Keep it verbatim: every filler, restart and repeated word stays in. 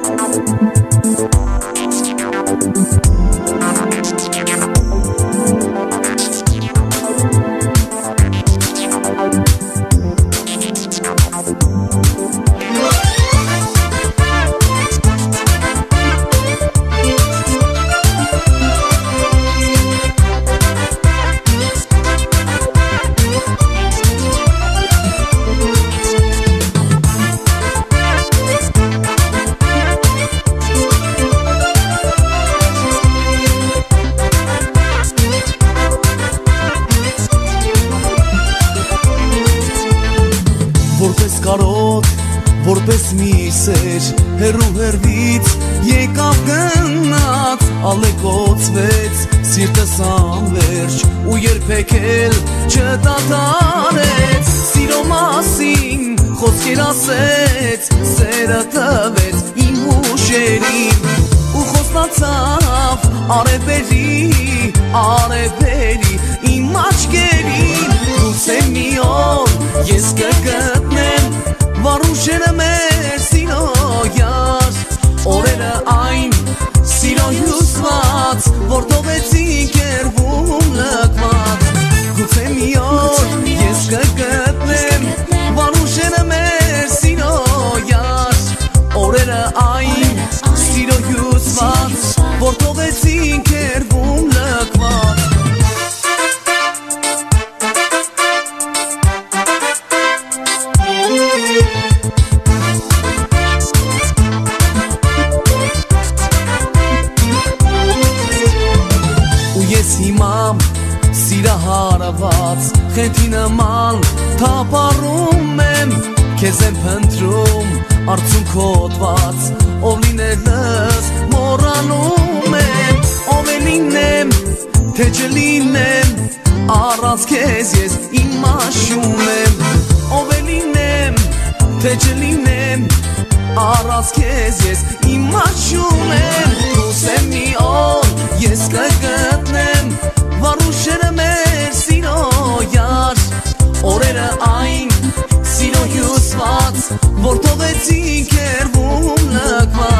Որպես կարոտ, որպես մի սեր, հեռու հեռվից եկավ գնաց, ալեկոծվեց սիրտս անվերջ ու երբեք էլ չդադարեց, սիրո մասին խոսքեր ասեց, սերը տվեց իմ հուշերին ու խոստացավ արևերի, արևերի իմ աչքերին, գուցե մի օր ես կգտնեմ վարուշերը մեր սիրո յար, օրերը այն սիրո հյուսված, որ թողեցինք երվում լքված, գուցե մի օր ես կգտնեմ վարուշերը մեր սիրո յար, օրերը այն սիրո հյուսված, որ թողեցինք երվում լքված. Ես հիմա սիրահարված խենթի նման թափառում եմ, քեզ եմ փնտրում արցունքոտված, ով լինելս մոռանում եմ, ով է լինեմ, թե չլինեմ, առանց քեզ ես իմ աշուն եմ, ով է լինեմ, թե չլինեմ, առանց քեզ ես իմ աշուն եմ, գուցե մի օր ես կգտնեմ վարուշերը մեր սիրո յար, օրերը այն սիրո հյուսված, որ թողեցինք երվում լքված.